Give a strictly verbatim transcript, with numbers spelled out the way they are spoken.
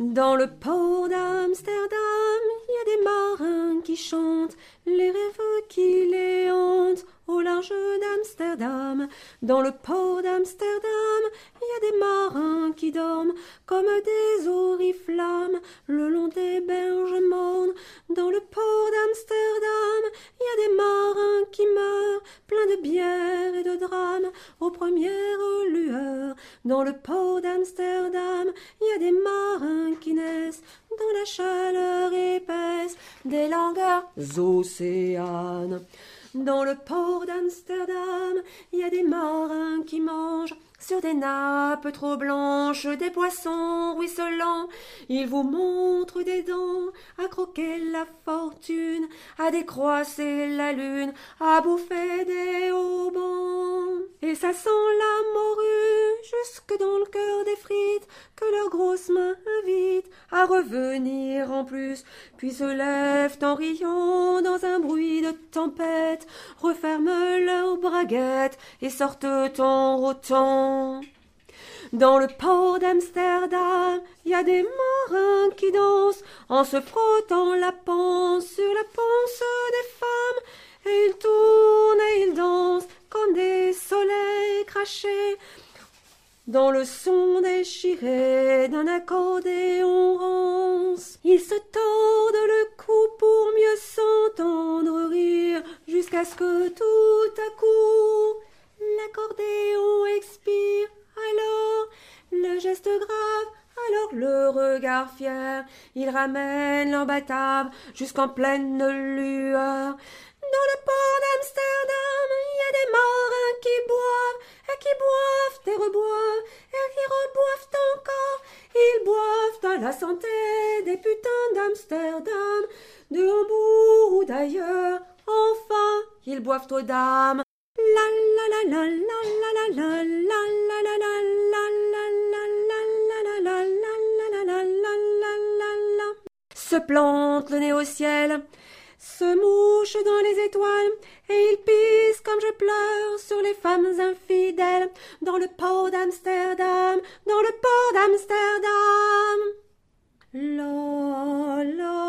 Dans le port d'Amsterdam, il y a des marins qui chantent les rêves qui les hantent au large d'Amsterdam. Dans le port d'Amsterdam, il y a des marins qui dorment comme des oriflammes le long des berges mornes. Dans le port d'Amsterdam, il y a des marins qui meurent pleins de bière et de drames aux premières lueurs. Dans le port d'Amsterdam, il y a des marins qui naissent dans la chaleur épaisse des longueurs océanes. Dans le port d'Amsterdam, il y a des marins qui mangent sur des nappes trop blanches des poissons ruisselants. Ils vous montrent des dents à croquer la fortune, à décroisser la lune, à bouffer des haubans. Et ça sent la morue jusque dans le cœur des frites que leurs grosses mains invitent à revenir en plus, puis se lèvent en riant dans un bruit de tempête, referment leurs braguettes et sortent en rôtant. Dans le port d'Amsterdam, il y a des marins qui dansent en se frottant la panse sur la panse des femmes, et ils tournent et ils dansent comme des soleils crachés dans le son déchiré d'un accordéon rance. Ils se tordent le cou pour mieux s'entendre rire, jusqu'à ce que tout à coup l'accordéon expire. Alors le geste grave, alors le regard fier, ils ramènent l'imbattable jusqu'en pleine lueur. Dans le port d'Amsterdam, il y a des marins qui boivent, et qui boivent et reboivent, et qui reboivent encore. Ils boivent à la santé des putains d'Amsterdam, de Hambourg ou d'ailleurs. Enfin, ils boivent aux dames. La la la la la la la la la la la la se plante le nez au ciel, se mouche dans les étoiles, et il pisse comme je pleure sur les femmes infidèles. Dans le port d'Amsterdam, dans le port d'Amsterdam. La la